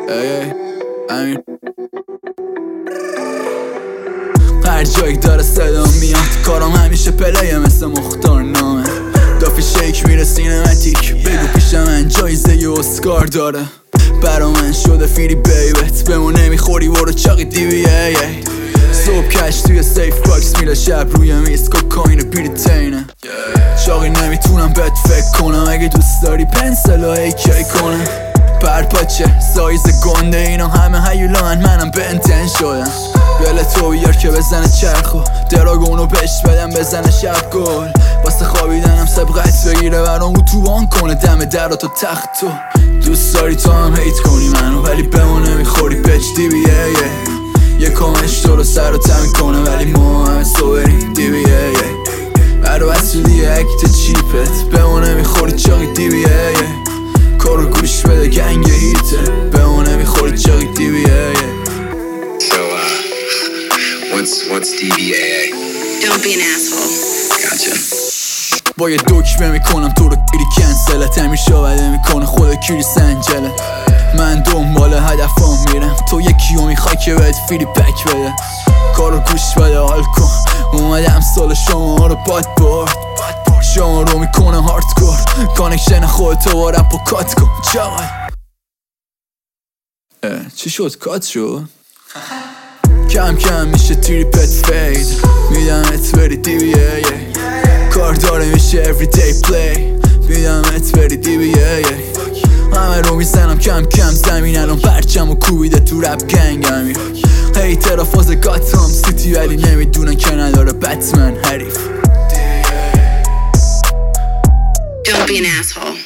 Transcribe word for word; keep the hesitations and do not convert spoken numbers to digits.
ای امین هر جایی داره صدا میاد کارم همیشه پلیه مثل مختار نامه دافی شیک میره سینماتیک بگو پیش من جایزه ی اسکار داره برا من شده فیری بیبت به ما نمیخوری برو چاقی دیوی ای ای صبح کش توی سیف باکس میره شب روی میز کوکاین بیریتینه چاقی نمیتونم بهت فکر کنم اگه دوست داری پنسل و ایکی کنم پرپاچه سایز گنده اینا همه هیولان منم بنتن شدم بله تو بیار که بزنه چرخو دراگونو بهش بدم بزنه شب گل واسه خوابیدنم سبقت بگیره برام اتوبان کنه دم در و تو تخت تو دوست داری تو هم هیت کنی منو ولی به ما نمیخوری پچ دی بی ای یه کامش تو رو سر و تمین کنه ولی ما همه صبری دی بی ای برو وصلی اکت چیپت به ما نمیخوری چاقی دی بی ای کارو گوش بده گنگ هیته به ما نمیخوری چاقی دی بی ای So, uh, what's, what's دی بی ای? Don't be an asshole. Gotcha. با یه دکمه میکنم تو رو کیری کنسلت همیشه بده میکنه خود کیری سنجله من دنبال هدفم میرم تو یکیو میخوای که بهت فیری پک بده کارو گوش بده حال کن اومدم سال شما رو باد برد شما رو میکنه هاردکور کانکشن خودتو با رپ و کات کن جای چی شد کات شد؟ کم کم میشه تریپت فید میدم ات بری دی بی ای کار داره میشه everyday play میدم ات بری دی بی ای همه رو میزنم کم کم زمین الان پرچم و کوبیده تو رپ گنگ امیر هیتر فاز گاتام سیتی ولی نمیدونن که نداره بتمن حریف Don't be an asshole.